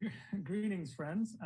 Greetings, friends.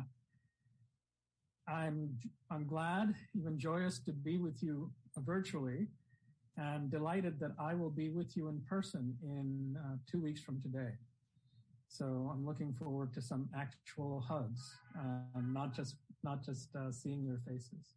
I'm glad, even joyous to be with you virtually, and delighted that I will be with you in person in 2 weeks from today. So I'm looking forward to some actual hugs, not just seeing your faces.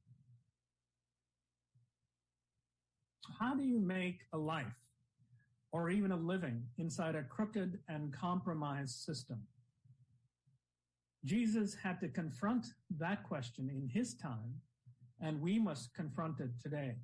How do you make a life, or even a living, inside a crooked and compromised system? Jesus had to confront that question in his time, and we must confront it today.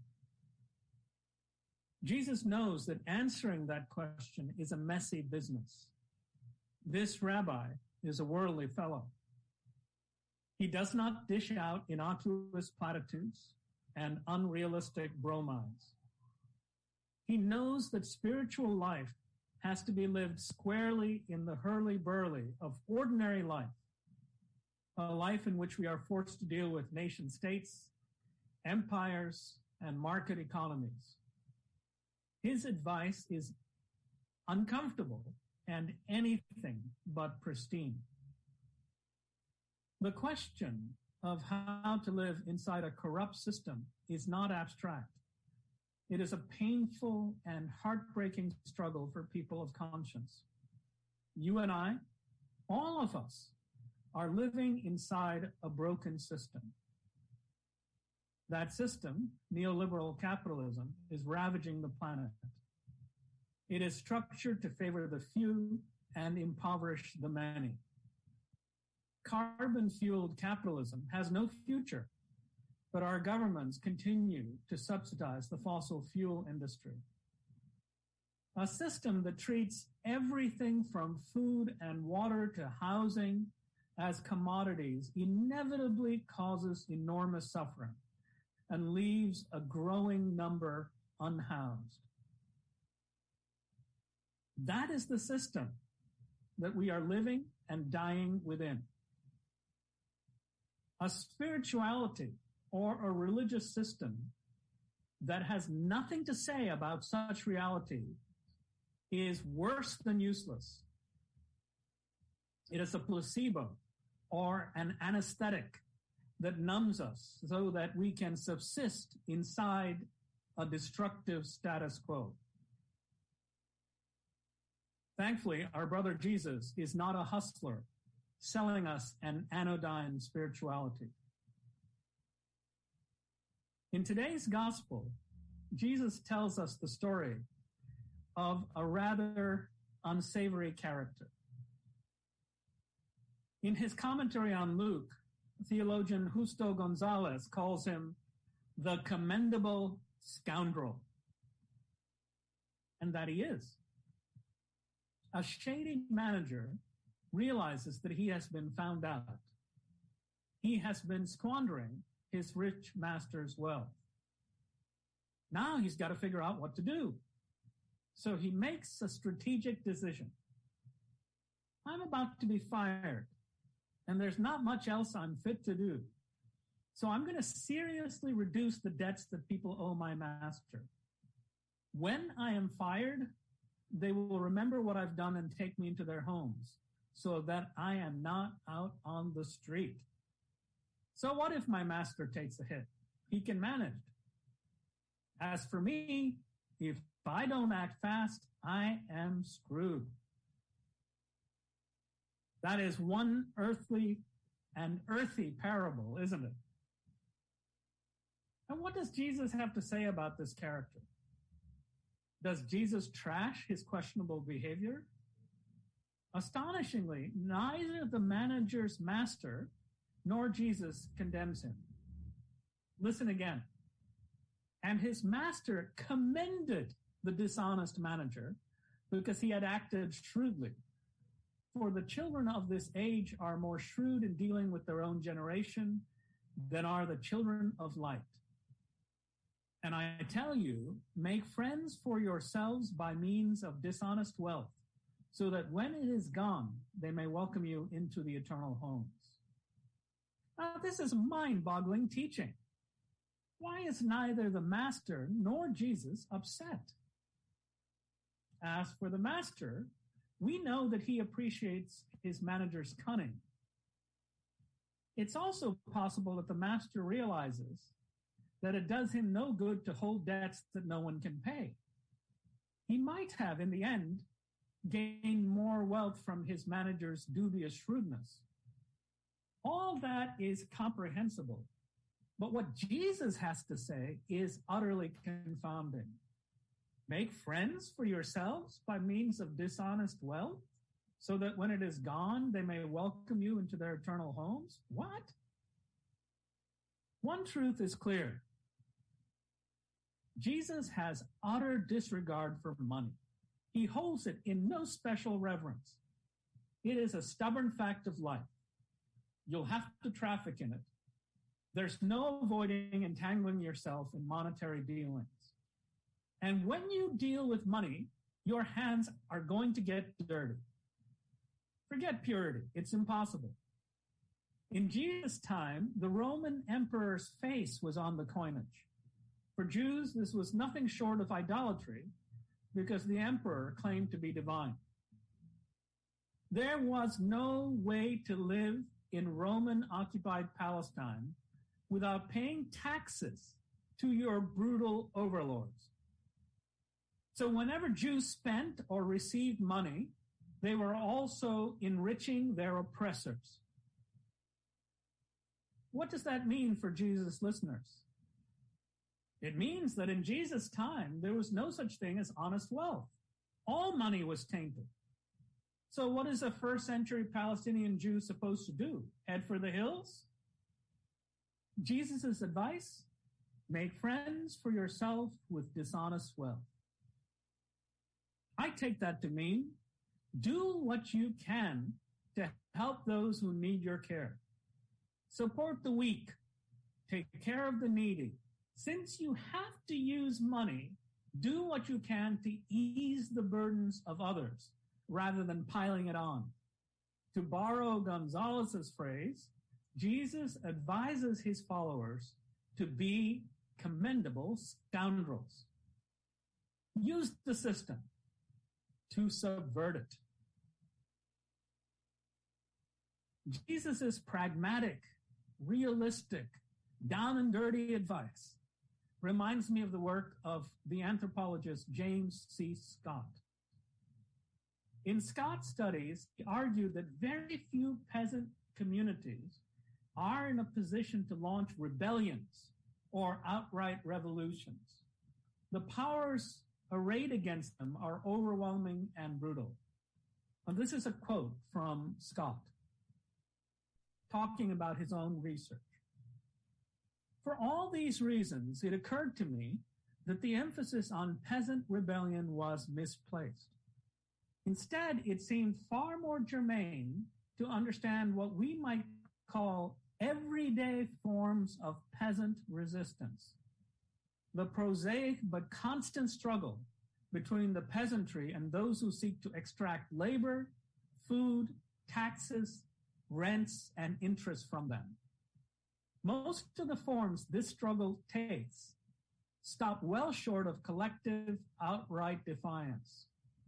Jesus knows that answering that question is a messy business. This rabbi is a worldly fellow. He does not dish out innocuous platitudes and unrealistic bromides. He knows that spiritual life has to be lived squarely in the hurly-burly of ordinary life, a life in which we are forced to deal with nation states, empires, and market economies. His advice is uncomfortable and anything but pristine. The question of how to live inside a corrupt system is not abstract. It is a painful and heartbreaking struggle for people of conscience. You and I, all of us, are living inside a broken system. That system, neoliberal capitalism, is ravaging the planet. It is structured to favor the few and impoverish the many. Carbon-fueled capitalism has no future, but our governments continue to subsidize the fossil fuel industry. A system that treats everything from food and water to housing as commodities inevitably causes enormous suffering and leaves a growing number unhoused. That is the system that we are living and dying within. A spirituality or a religious system that has nothing to say about such reality is worse than useless. It is a placebo or an anesthetic that numbs us so that we can subsist inside a destructive status quo. Thankfully, our brother Jesus is not a hustler selling us an anodyne spirituality. In today's gospel, Jesus tells us the story of a rather unsavory character. In his commentary on Luke, theologian Justo Gonzalez calls him the commendable scoundrel. And that he is. A shady manager realizes that he has been found out. He has been squandering his rich master's wealth. Now he's got to figure out what to do. So he makes a strategic decision. I'm about to be fired, and there's not much else I'm fit to do. So I'm going to seriously reduce the debts that people owe my master. When I am fired, they will remember what I've done and take me into their homes so that I am not out on the street. So what if my master takes a hit? He can manage. As for me, if I don't act fast, I am screwed. That is one earthy parable, isn't it? And what does Jesus have to say about this character? Does Jesus trash his questionable behavior? Astonishingly, neither the manager's master nor Jesus condemns him. Listen again. And his master commended the dishonest manager because he had acted shrewdly. For the children of this age are more shrewd in dealing with their own generation than are the children of light. And I tell you, make friends for yourselves by means of dishonest wealth, so that when it is gone, they may welcome you into the eternal homes. Now, this is mind-boggling teaching. Why is neither the master nor Jesus upset? As for the master, we know that he appreciates his manager's cunning. It's also possible that the master realizes that it does him no good to hold debts that no one can pay. He might have, in the end, gained more wealth from his manager's dubious shrewdness. All that is comprehensible. But what Jesus has to say is utterly confounding. Make friends for yourselves by means of dishonest wealth, so that when it is gone, they may welcome you into their eternal homes? What? One truth is clear. Jesus has utter disregard for money. He holds it in no special reverence. It is a stubborn fact of life. You'll have to traffic in it. There's no avoiding entangling yourself in monetary dealings. And when you deal with money, your hands are going to get dirty. Forget purity. It's impossible. In Jesus' time, the Roman emperor's face was on the coinage. For Jews, this was nothing short of idolatry because the emperor claimed to be divine. There was no way to live in Roman-occupied Palestine without paying taxes to your brutal overlords. So whenever Jews spent or received money, they were also enriching their oppressors. What does that mean for Jesus' listeners? It means that in Jesus' time, there was no such thing as honest wealth. All money was tainted. So what is a first century Palestinian Jew supposed to do? Head for the hills? Jesus' advice? Make friends for yourself with dishonest wealth. I take that to mean, do what you can to help those who need your care. Support the weak. Take care of the needy. Since you have to use money, do what you can to ease the burdens of others rather than piling it on. To borrow Gonzalez's phrase, Jesus advises his followers to be commendable scoundrels. Use the system to subvert it. Jesus' pragmatic, realistic, down and dirty advice reminds me of the work of the anthropologist James C. Scott. In Scott's studies, he argued that very few peasant communities are in a position to launch rebellions or outright revolutions. The powers arrayed against them are overwhelming and brutal. And this is a quote from Scott, talking about his own research. For all these reasons, it occurred to me that the emphasis on peasant rebellion was misplaced. Instead, it seemed far more germane to understand what we might call everyday forms of peasant resistance. The prosaic but constant struggle between the peasantry and those who seek to extract labor, food, taxes, rents, and interest from them. Most of the forms this struggle takes stop well short of collective, outright defiance.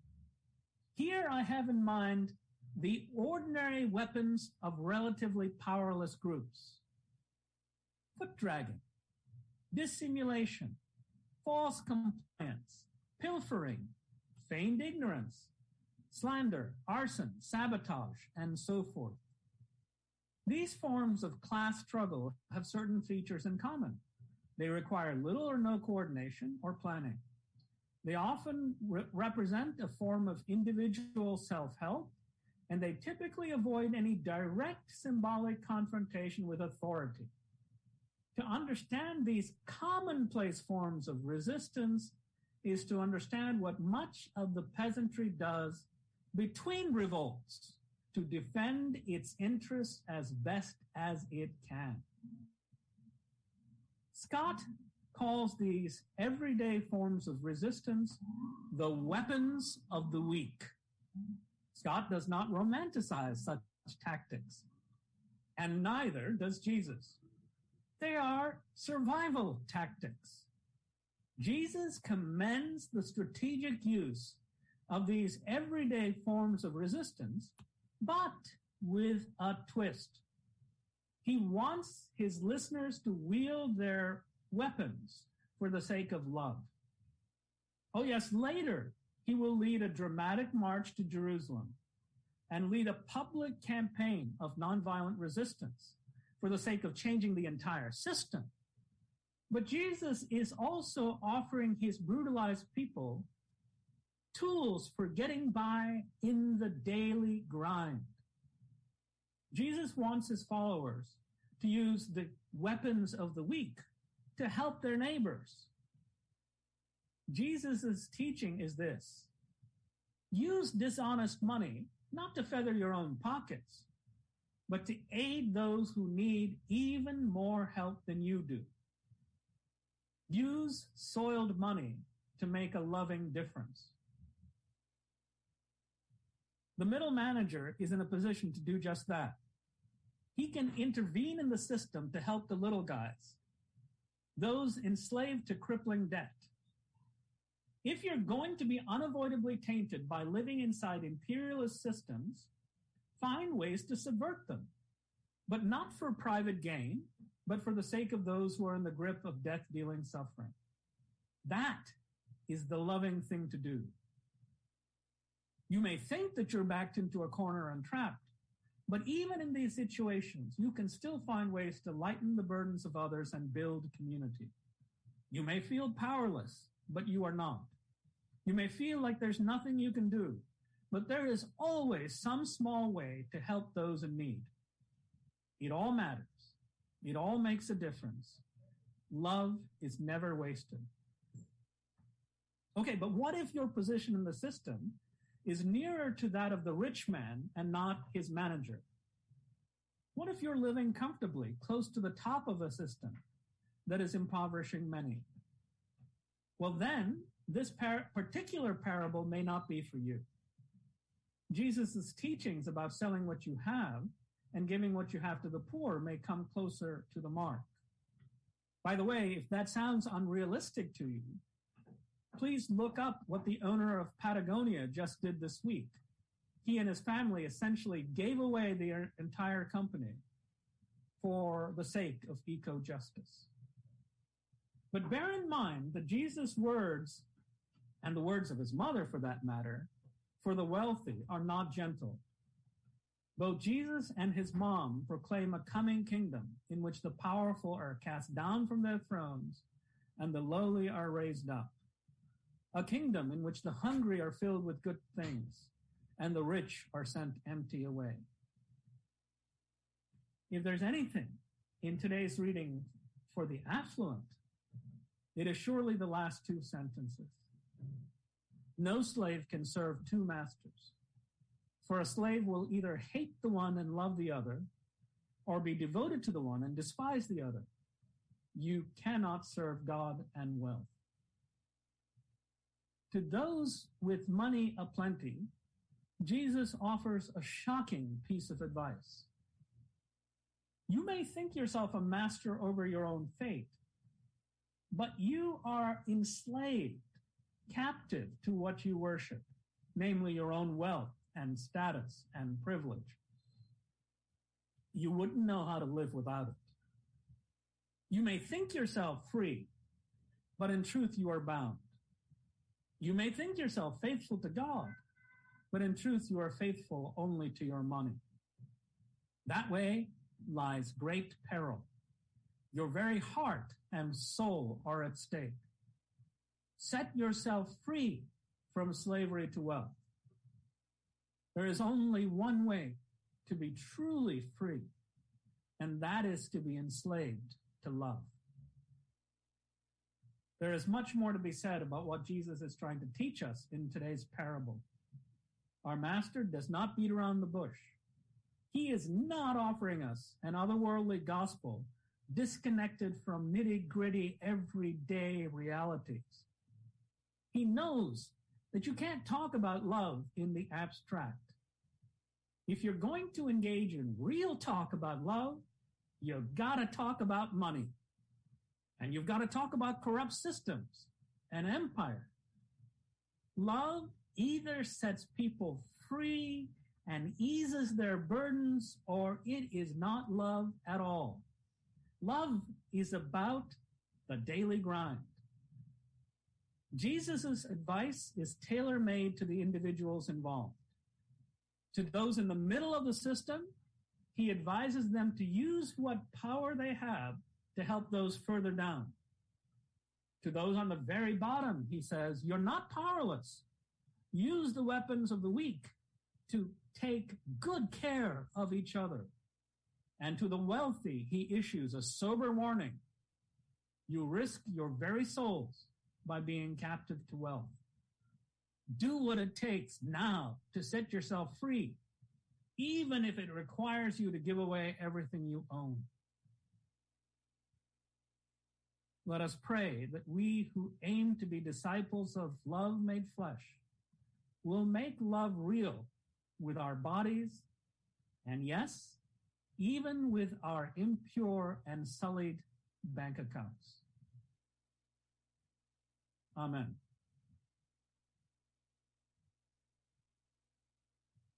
Here I have in mind the ordinary weapons of relatively powerless groups. Foot dragging, dissimulation, false compliance, pilfering, feigned ignorance, slander, arson, sabotage, and so forth. These forms of class struggle have certain features in common. They require little or no coordination or planning. They often represent a form of individual self-help, and they typically avoid any direct symbolic confrontation with authority. To understand these commonplace forms of resistance is to understand what much of the peasantry does between revolts to defend its interests as best as it can. Scott calls these everyday forms of resistance the weapons of the weak. Scott does not romanticize such tactics, and neither does Jesus. They are survival tactics. Jesus commends the strategic use of these everyday forms of resistance, but with a twist. He wants his listeners to wield their weapons for the sake of love. Oh yes, later he will lead a dramatic march to Jerusalem and lead a public campaign of nonviolent resistance for the sake of changing the entire system. But Jesus is also offering his brutalized people tools for getting by in the daily grind. Jesus wants his followers to use the weapons of the weak to help their neighbors. Jesus' teaching is this: use dishonest money not to feather your own pockets, but to aid those who need even more help than you do. Use soiled money to make a loving difference. The middle manager is in a position to do just that. He can intervene in the system to help the little guys, those enslaved to crippling debt. If you're going to be unavoidably tainted by living inside imperialist systems, find ways to subvert them, but not for private gain, but for the sake of those who are in the grip of death-dealing suffering. That is the loving thing to do. You may think that you're backed into a corner and trapped, but even in these situations, you can still find ways to lighten the burdens of others and build community. You may feel powerless, but you are not. You may feel like there's nothing you can do, but there is always some small way to help those in need. It all matters. It all makes a difference. Love is never wasted. Okay, but what if your position in the system is nearer to that of the rich man and not his manager? What if you're living comfortably close to the top of a system that is impoverishing many? Well, then, this particular parable may not be for you. Jesus' teachings about selling what you have and giving what you have to the poor may come closer to the mark. By the way, if that sounds unrealistic to you, please look up what the owner of Patagonia just did this week. He and his family essentially gave away the entire company for the sake of eco-justice. But bear in mind that Jesus' words, and the words of his mother for that matter, for the wealthy are not gentle. Both Jesus and his mom proclaim a coming kingdom in which the powerful are cast down from their thrones and the lowly are raised up. A kingdom in which the hungry are filled with good things and the rich are sent empty away. If there's anything in today's reading for the affluent, it is surely the last two sentences. No slave can serve two masters, for a slave will either hate the one and love the other, or be devoted to the one and despise the other. You cannot serve God and wealth. To those with money aplenty, Jesus offers a shocking piece of advice. You may think yourself a master over your own fate, but you are enslaved, captive to what you worship, namely your own wealth and status and privilege. You wouldn't know how to live without it. You may think yourself free, but in truth you are bound. You may think yourself faithful to God, but in truth you are faithful only to your money. That way lies great peril. Your very heart and soul are at stake. Set yourself free from slavery to wealth. There is only one way to be truly free, and that is to be enslaved to love. There is much more to be said about what Jesus is trying to teach us in today's parable. Our master does not beat around the bush. He is not offering us an otherworldly gospel disconnected from nitty-gritty everyday realities. He knows that you can't talk about love in the abstract. If you're going to engage in real talk about love, you've got to talk about money. And you've got to talk about corrupt systems and empire. Love either sets people free and eases their burdens, or it is not love at all. Love is about the daily grind. Jesus' advice is tailor-made to the individuals involved. To those in the middle of the system, he advises them to use what power they have to help those further down. To those on the very bottom, he says, you're not powerless. Use the weapons of the weak to take good care of each other. And to the wealthy, he issues a sober warning. You risk your very souls by being captive to wealth. Do what it takes now to set yourself free, even if it requires you to give away everything you own. Let us pray that we who aim to be disciples of love made flesh will make love real with our bodies, and yes, even with our impure and sullied bank accounts. Amen.